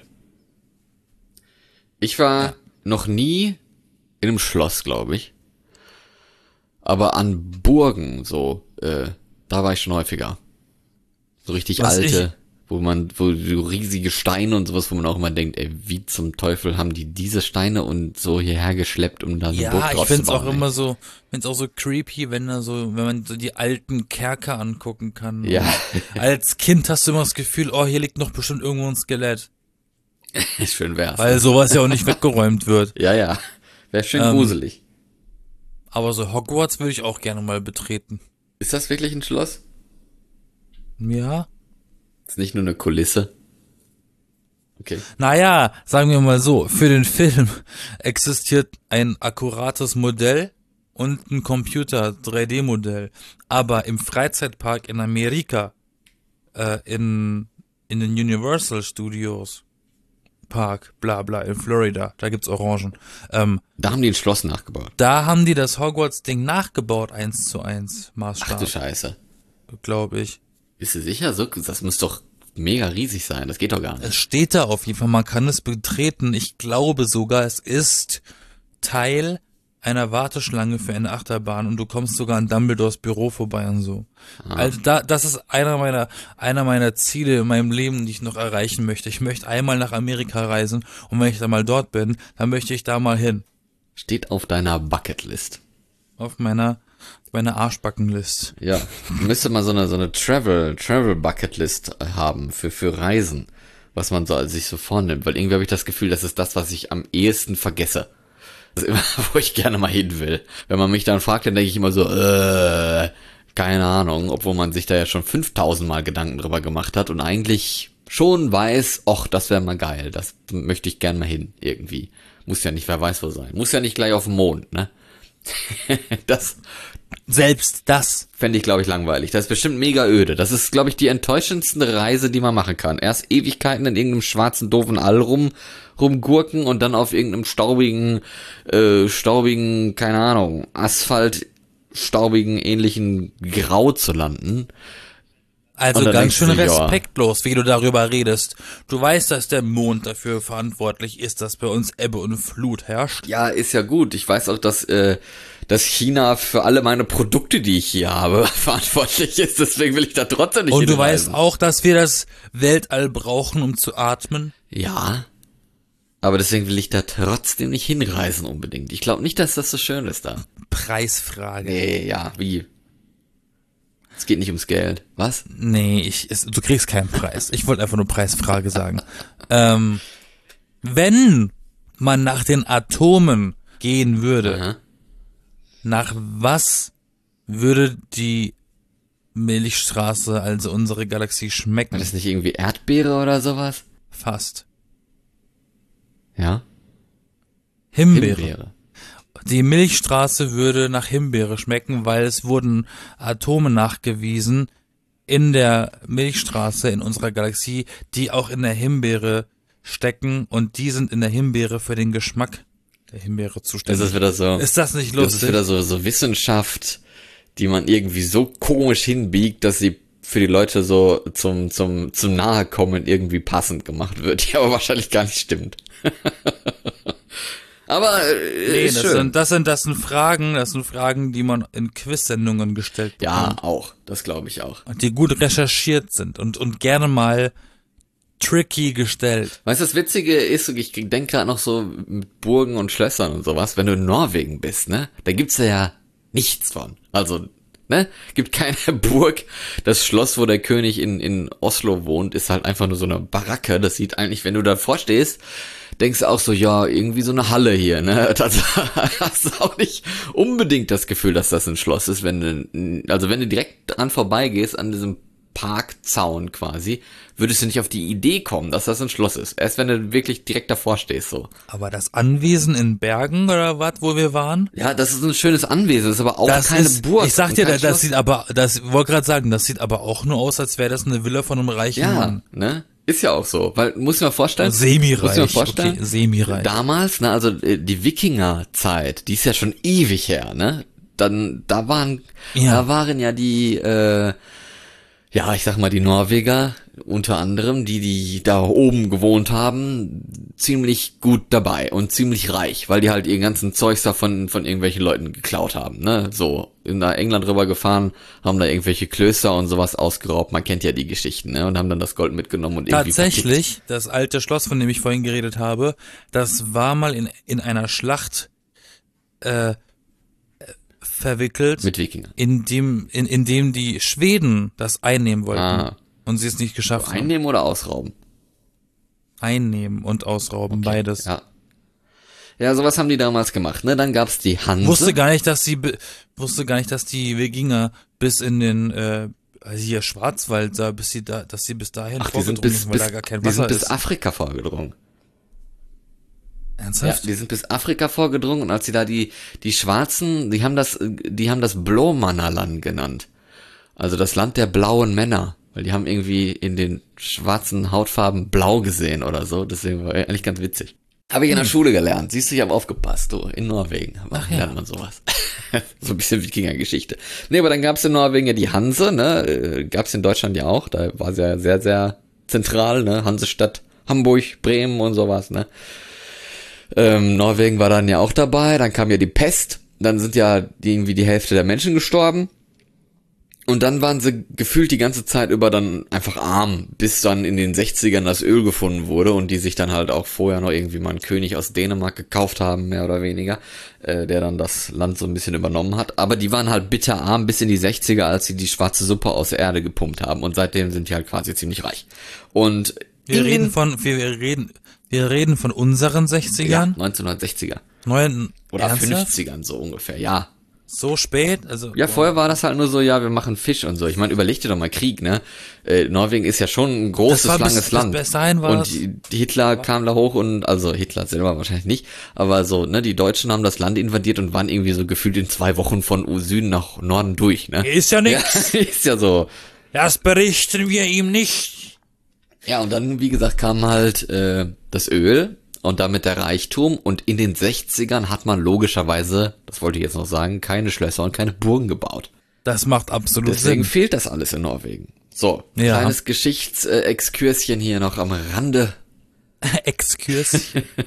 Speaker 1: Ich war noch nie in einem Schloss, glaube ich. Aber an Burgen, so, äh, da war ich schon häufiger. So richtig
Speaker 2: Was
Speaker 1: alte, wo man, wo so riesige Steine und sowas, wo man auch immer denkt, ey, wie zum Teufel haben die diese Steine und so hierher geschleppt, um da eine Burg
Speaker 2: Ja, ich
Speaker 1: draus
Speaker 2: find's
Speaker 1: zu bauen,
Speaker 2: auch
Speaker 1: ey.
Speaker 2: immer so, find's auch so creepy, wenn da so, wenn man so die alten Kerker angucken kann.
Speaker 1: Ja.
Speaker 2: Und als Kind hast du immer das Gefühl, oh, hier liegt noch bestimmt irgendwo ein Skelett.
Speaker 1: Schön wär's.
Speaker 2: Weil sowas ja auch nicht weggeräumt wird.
Speaker 1: Ja, ja. Wäre schön
Speaker 2: Ähm,
Speaker 1: gruselig.
Speaker 2: Aber so Hogwarts würde ich auch gerne mal betreten.
Speaker 1: Ist das wirklich ein Schloss?
Speaker 2: Ja.
Speaker 1: Ist nicht nur eine Kulisse? Okay.
Speaker 2: Naja, sagen wir mal so, für den Film existiert ein akkurates Modell und ein Computer drei D Modell. Aber im Freizeitpark in Amerika, äh, in, in den Universal Studios Park, bla bla, in Florida, da gibt's Orangen. Ähm,
Speaker 1: Da haben die ein Schloss nachgebaut.
Speaker 2: da haben die das Hogwarts-Ding nachgebaut, eins zu eins
Speaker 1: Ach du
Speaker 2: Maßstab,
Speaker 1: Scheiße.
Speaker 2: glaube ich.
Speaker 1: Bist du sicher? So, das muss doch mega riesig sein. Das geht doch gar nicht.
Speaker 2: Es steht da auf jeden Fall, man kann es betreten. Ich glaube sogar, es ist Teil einer Warteschlange für eine Achterbahn und du kommst sogar an Dumbledores Büro vorbei und so.
Speaker 1: Ah.
Speaker 2: Also da, das ist einer meiner, einer meiner Ziele in meinem Leben, die ich noch erreichen möchte. Ich möchte einmal nach Amerika reisen und wenn ich dann mal dort bin, dann möchte ich da mal hin.
Speaker 1: Steht auf deiner Bucketlist.
Speaker 2: Auf meiner, auf meiner Arschbackenlist.
Speaker 1: Ja, müsste man so eine, so eine Travel, Travel Bucketlist haben für, für Reisen, was man so, sich so vornimmt, weil irgendwie habe ich das Gefühl, das ist das, was ich am ehesten vergesse. Das ist immer, wo ich gerne mal hin will. Wenn man mich dann fragt, dann denke ich immer so, äh, keine Ahnung, obwohl man sich da ja schon fünftausend Mal Gedanken drüber gemacht hat und eigentlich schon weiß, och, das wäre mal geil, das möchte ich gerne mal hin, irgendwie. Muss ja nicht, wer weiß wo sein. Muss ja nicht gleich auf dem Mond, ne? Das
Speaker 2: Selbst das.
Speaker 1: fände ich, glaube ich, langweilig. Das ist bestimmt mega öde. Das ist, glaube ich, die enttäuschendste Reise, die man machen kann. Erst Ewigkeiten in irgendeinem schwarzen, doofen All rum, rumgurken und dann auf irgendeinem staubigen, äh, staubigen, keine Ahnung, Asphalt, staubigen, ähnlichen Grau zu landen.
Speaker 2: Also
Speaker 1: Und dann
Speaker 2: ganz
Speaker 1: denkst du
Speaker 2: schön
Speaker 1: dir, ja.
Speaker 2: respektlos, wie du darüber redest. Du weißt, dass der Mond dafür verantwortlich ist, dass bei uns Ebbe und Flut herrscht.
Speaker 1: Ja, ist ja gut. Ich weiß auch, dass, äh, dass China für alle meine Produkte, die ich hier habe, verantwortlich ist. Deswegen will ich da trotzdem nicht
Speaker 2: Und du
Speaker 1: hinreisen.
Speaker 2: weißt auch, dass wir das Weltall brauchen, um zu atmen.
Speaker 1: Ja, aber deswegen will ich da trotzdem nicht hinreisen unbedingt. Ich glaube nicht, dass das so schön ist da.
Speaker 2: Preisfrage.
Speaker 1: Nee, ja, wie? Es geht nicht ums Geld. Was?
Speaker 2: Nee, ich, es, du kriegst keinen Preis. Ich wollte einfach nur Preisfrage sagen. ähm, wenn man nach den Atomen gehen würde,
Speaker 1: Aha.
Speaker 2: nach was würde die Milchstraße, also unsere Galaxie, schmecken?
Speaker 1: War das nicht irgendwie Erdbeere oder sowas?
Speaker 2: Fast.
Speaker 1: Ja?
Speaker 2: Himbeere.
Speaker 1: Himbeere.
Speaker 2: Die Milchstraße würde nach Himbeere schmecken, weil es wurden Atome nachgewiesen in der Milchstraße in unserer Galaxie, die auch in der Himbeere stecken und die sind in der Himbeere für den Geschmack der Himbeere
Speaker 1: Das
Speaker 2: zuständig.
Speaker 1: ist wieder so.
Speaker 2: Ist das nicht
Speaker 1: Das ist
Speaker 2: lustig?
Speaker 1: wieder so, so Wissenschaft, die man irgendwie so komisch hinbiegt, dass sie für die Leute so zum, zum, zum Nahekommen irgendwie passend gemacht wird, die aber wahrscheinlich gar nicht stimmt. Aber äh,
Speaker 2: Nee,
Speaker 1: ist
Speaker 2: das
Speaker 1: schön.
Speaker 2: sind, das sind, das sind Fragen, das sind Fragen, die man in Quiz-Sendungen gestellt
Speaker 1: Ja,
Speaker 2: bekommt.
Speaker 1: auch. Das glaube ich auch.
Speaker 2: Und die gut recherchiert sind und, und gerne mal tricky gestellt.
Speaker 1: Weißt du, das Witzige ist, ich denke gerade noch so mit Burgen und Schlössern und sowas, wenn du in Norwegen bist, ne, da gibt's da ja nichts von. Also, ne, gibt keine Burg. Das Schloss, wo der König in, in Oslo wohnt, ist halt einfach nur so eine Baracke. Das sieht eigentlich, wenn du davor stehst, denkst du auch so, ja, irgendwie so eine Halle hier, ne? Das hast du auch nicht unbedingt das Gefühl, dass das ein Schloss ist, wenn du, also wenn du direkt dran vorbeigehst, an diesem Parkzaun quasi, würdest du nicht auf die Idee kommen, dass das ein Schloss ist. Erst wenn du wirklich direkt davor stehst, so.
Speaker 2: Aber das Anwesen in Bergen oder was, wo wir waren?
Speaker 1: Ja, das ist ein schönes Anwesen, das ist aber auch
Speaker 2: Das
Speaker 1: keine
Speaker 2: ist,
Speaker 1: Burg.
Speaker 2: ich sag
Speaker 1: und
Speaker 2: dir,
Speaker 1: kein
Speaker 2: das, das
Speaker 1: Schloss.
Speaker 2: sieht aber, das wollte gerade sagen, das sieht aber auch nur aus, als wäre das eine Villa von einem reichen
Speaker 1: Ja,
Speaker 2: Mann.
Speaker 1: ne? Ist ja auch so, weil, muss ich mir vorstellen,
Speaker 2: Semi-reich,
Speaker 1: muss ich mir vorstellen,
Speaker 2: okay, semi-reich.
Speaker 1: damals, ne, also äh, die Wikingerzeit, die ist ja schon ewig her, ne? Dann, da waren,
Speaker 2: Ja.
Speaker 1: da waren ja die, äh, ja, ich sag mal, die Norweger, unter anderem, die, die da oben gewohnt haben, ziemlich gut dabei und ziemlich reich, weil die halt ihr ganzen Zeugs da von, von irgendwelchen Leuten geklaut haben, ne? So, in da England rüber gefahren, haben da irgendwelche Klöster und sowas ausgeraubt, man kennt ja die Geschichten, ne? Und haben dann das Gold mitgenommen und irgendwie
Speaker 2: Tatsächlich, das alte Schloss, von dem ich vorhin geredet habe, das war mal in, in einer Schlacht äh, verwickelt,
Speaker 1: mit Wikingern.
Speaker 2: in dem, in, in dem die Schweden das einnehmen wollten
Speaker 1: Ah.
Speaker 2: und sie es nicht geschafft haben.
Speaker 1: Einnehmen oder ausrauben?
Speaker 2: Einnehmen und ausrauben, beides.
Speaker 1: Ja. Ja, sowas haben die damals gemacht, ne? Dann gab's die Hanse.
Speaker 2: Wusste gar nicht, dass die be- wusste gar nicht, dass die Wikinger bis in den äh, also hier Schwarzwald da, bis sie da, dass sie bis dahin
Speaker 1: Ach, die sind
Speaker 2: vorgedrungen
Speaker 1: bis,
Speaker 2: sind, weil
Speaker 1: bis,
Speaker 2: da gar kein
Speaker 1: die
Speaker 2: Wasser
Speaker 1: sind bis
Speaker 2: ist.
Speaker 1: Afrika vorgedrungen. Ja,
Speaker 2: Ernsthaft?
Speaker 1: die sind bis Afrika vorgedrungen und als sie da die, die Schwarzen, die haben das, die haben das Blåmannaland genannt. Also das Land der blauen Männer. Weil die haben irgendwie in den schwarzen Hautfarben blau gesehen oder so. Deswegen war eigentlich ganz witzig. Habe ich in der Schule gelernt. Siehst du, ich habe aufgepasst, du. In Norwegen Ach,
Speaker 2: ja.
Speaker 1: lernt man sowas. So ein bisschen Wikinger-Geschichte. Nee, aber dann gab's in Norwegen ja die Hanse, ne? Äh, Gab's in Deutschland ja auch. Da war sie ja sehr, sehr zentral, ne? Hansestadt, Hamburg, Bremen und sowas, ne? Ähm, Norwegen war dann ja auch dabei, dann kam ja die Pest, dann sind ja die, irgendwie die Hälfte der Menschen gestorben. Und dann waren sie gefühlt die ganze Zeit über dann einfach arm, bis dann in den sechzigern das Öl gefunden wurde und die sich dann halt auch vorher noch irgendwie mal einen König aus Dänemark gekauft haben, mehr oder weniger, äh, der dann das Land so ein bisschen übernommen hat. Aber die waren halt bitterarm bis in die sechziger, als sie die schwarze Suppe aus der Erde gepumpt haben. Und seitdem sind die halt quasi ziemlich reich. Und
Speaker 2: wir reden von, wir, wir reden, wir reden von unseren sechzigern?
Speaker 1: Ja, neunzehnhundertsechziger.
Speaker 2: Neun,
Speaker 1: Oder
Speaker 2: ernsthaft?
Speaker 1: fünfzigern so ungefähr, ja.
Speaker 2: So spät? Also
Speaker 1: Ja,
Speaker 2: boah.
Speaker 1: vorher war das halt nur so, ja, wir machen Fisch und so. Ich meine, überleg dir doch mal Krieg, ne? Äh, Norwegen ist ja schon ein großes,
Speaker 2: Das war bis-
Speaker 1: langes
Speaker 2: bis-
Speaker 1: Land.
Speaker 2: bis dahin war
Speaker 1: und
Speaker 2: das-
Speaker 1: die, die Hitler kam da hoch und, also Hitler selber wahrscheinlich nicht, aber so, ne, die Deutschen haben das Land invadiert und waren irgendwie so gefühlt in zwei Wochen von Süden nach Norden durch, ne?
Speaker 2: Ist ja nix.
Speaker 1: Ja, ist ja so.
Speaker 2: Das berichten wir ihm nicht.
Speaker 1: Ja, und dann, wie gesagt, kam halt äh, das Öl und damit der Reichtum und in den sechzigern hat man logischerweise, das wollte ich jetzt noch sagen, keine Schlösser und keine Burgen gebaut.
Speaker 2: Das macht absolut
Speaker 1: Deswegen
Speaker 2: Sinn.
Speaker 1: fehlt das alles in Norwegen. So,
Speaker 2: Ja.
Speaker 1: kleines Geschichtsexkurschen hier noch am Rande.
Speaker 2: Excuse.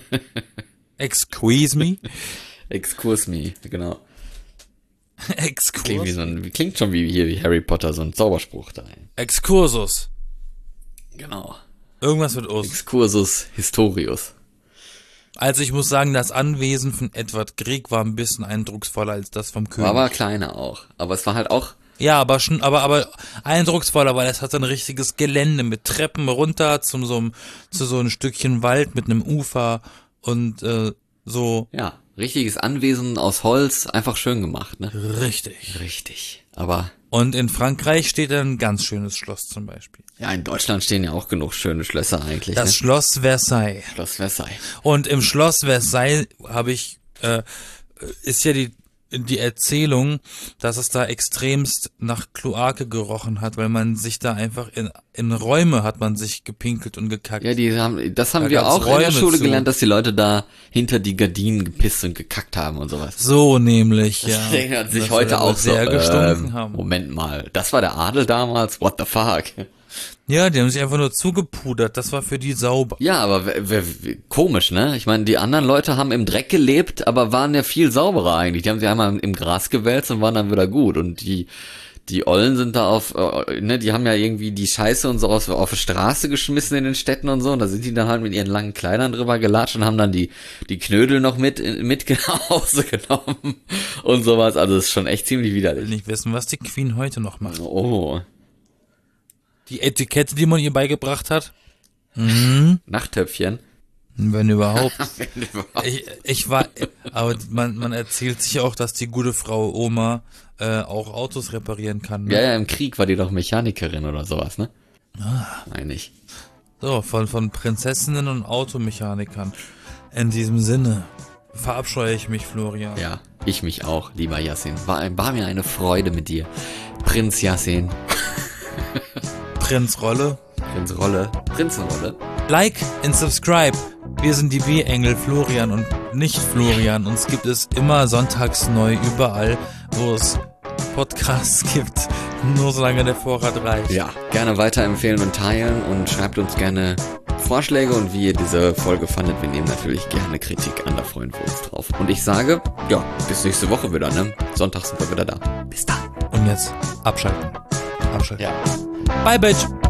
Speaker 2: Excuse me.
Speaker 1: Excuse me, genau. Klingt, wie
Speaker 2: Excuse.
Speaker 1: so ein, klingt schon wie hier wie Harry Potter, so ein Zauberspruch da.
Speaker 2: Excursus.
Speaker 1: Genau.
Speaker 2: Irgendwas mit Us.
Speaker 1: Excursus Historius.
Speaker 2: Also ich muss sagen, das Anwesen von Edward Grieg war ein bisschen eindrucksvoller als das vom König.
Speaker 1: War aber kleiner auch. Aber es war halt auch,
Speaker 2: Ja, aber schon, aber, aber eindrucksvoller, weil es hat ein richtiges Gelände mit Treppen runter zu so einem, zu so ein Stückchen Wald mit einem Ufer und äh, so
Speaker 1: ja, richtiges Anwesen aus Holz, einfach schön gemacht, ne?
Speaker 2: richtig.
Speaker 1: Richtig. Aber
Speaker 2: Und in Frankreich steht ein ganz schönes Schloss zum Beispiel.
Speaker 1: ja, in Deutschland stehen ja auch genug schöne Schlösser eigentlich,
Speaker 2: Das
Speaker 1: ne?
Speaker 2: Schloss Versailles.
Speaker 1: Schloss Versailles.
Speaker 2: Und im Schloss Versailles habe ich, äh, ist ja die die Erzählung, dass es da extremst nach Kloake gerochen hat, weil man sich da einfach in in Räume hat man sich gepinkelt und gekackt.
Speaker 1: Ja, die haben, das haben
Speaker 2: Da
Speaker 1: wir
Speaker 2: gab's
Speaker 1: auch in der
Speaker 2: Räume
Speaker 1: Schule
Speaker 2: zu.
Speaker 1: gelernt, dass die Leute da hinter die Gardinen gepisst und gekackt haben und sowas.
Speaker 2: So nämlich, ja.
Speaker 1: Das erinnert sich
Speaker 2: Das
Speaker 1: heute
Speaker 2: soll
Speaker 1: auch
Speaker 2: aber sehr
Speaker 1: so,
Speaker 2: gestunken
Speaker 1: ähm,
Speaker 2: haben.
Speaker 1: Moment mal, das war der Adel damals? What the fuck?
Speaker 2: Ja, die haben sich einfach nur zugepudert. Das war für die sauber.
Speaker 1: Ja, aber w- w- komisch, ne? Ich meine, die anderen Leute haben im Dreck gelebt, aber waren ja viel sauberer eigentlich. Die haben sich einmal im Gras gewälzt und waren dann wieder gut. Und die die Ollen sind da auf, äh, ne, die haben ja irgendwie die Scheiße und so auf, auf die Straße geschmissen in den Städten und so. Und da sind die dann halt mit ihren langen Kleidern drüber gelatscht und haben dann die die Knödel noch mit mit nach Hause genommen und sowas. Also das ist schon echt ziemlich
Speaker 2: Ich will
Speaker 1: widerlich.
Speaker 2: nicht wissen, was die Queen heute noch macht.
Speaker 1: Oh,
Speaker 2: Die Etikette, die man ihr beigebracht hat, mhm.
Speaker 1: Nachttöpfchen.
Speaker 2: Wenn überhaupt. Ich, ich war, aber man, man erzählt sich auch, dass die gute Frau Oma äh, auch Autos reparieren kann. Ne?
Speaker 1: Ja, ja, im Krieg war die doch Mechanikerin oder sowas, ne? Ah. Meine ich.
Speaker 2: So, von, von Prinzessinnen und Automechanikern. In diesem Sinne verabscheue ich mich, Florian.
Speaker 1: Ja, ich mich auch, lieber Yassin. War, war mir eine Freude mit dir. Prinz Yassin.
Speaker 2: Prinz Rolle.
Speaker 1: Prinz Rolle. Prinzenrolle.
Speaker 2: Like and subscribe. Wir sind die B-Engel Florian und nicht Florian. Uns gibt es immer sonntags neu überall, wo es Podcasts gibt. Nur solange der Vorrat reicht.
Speaker 1: Ja, gerne weiterempfehlen und teilen und schreibt uns gerne Vorschläge und wie ihr diese Folge fandet. Wir nehmen natürlich gerne Kritik an, da freuen wir uns drauf. Und ich sage, ja, bis nächste Woche wieder, ne? Sonntag sind wir wieder da. Bis dann.
Speaker 2: Und jetzt abschalten. Abschalten.
Speaker 1: Ja.
Speaker 2: Bye, Bitch.